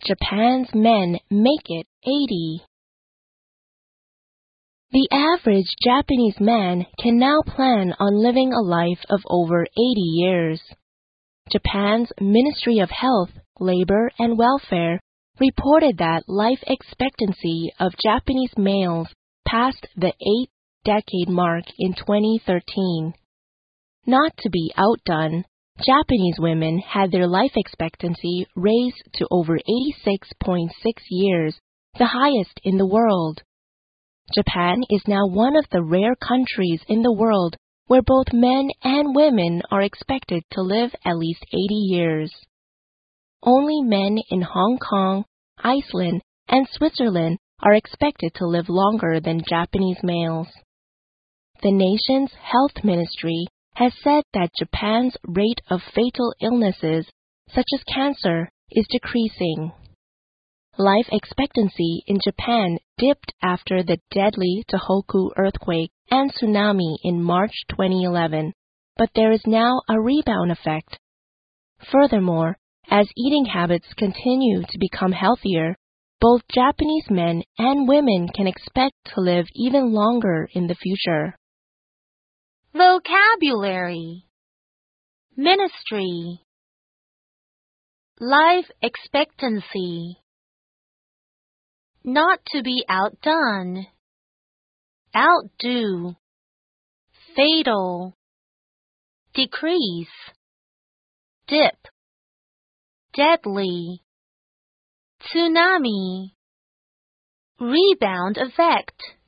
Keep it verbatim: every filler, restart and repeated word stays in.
Japan's men make it eighty. The average Japanese man can now plan on living a life of over eighty years. Japan's Ministry of Health, Labor and Welfare reported that life expectancy of Japanese males passed the eight-decade mark in twenty thirteen. Not to be outdone, Japanese women had their life expectancy raised to over eighty-six point six years, the highest in the world. Japan is now one of the rare countries in the world where both men and women are expected to live at least eighty years. Only men in Hong Kong, Iceland, and Switzerland are expected to live longer than Japanese males. The nation's health ministry has said that Japan's rate of fatal illnesses, such as cancer, is decreasing. Life expectancy in Japan dipped after the deadly Tohoku earthquake and tsunami in March twenty eleven, but there is now a rebound effect. Furthermore, as eating habits continue to become healthier, both Japanese men and women can expect to live even longer in the future. Vocabulary: Ministry, life expectancy, not to be outdone, outdo, fatal, decrease, dip, deadly, tsunami, rebound effect.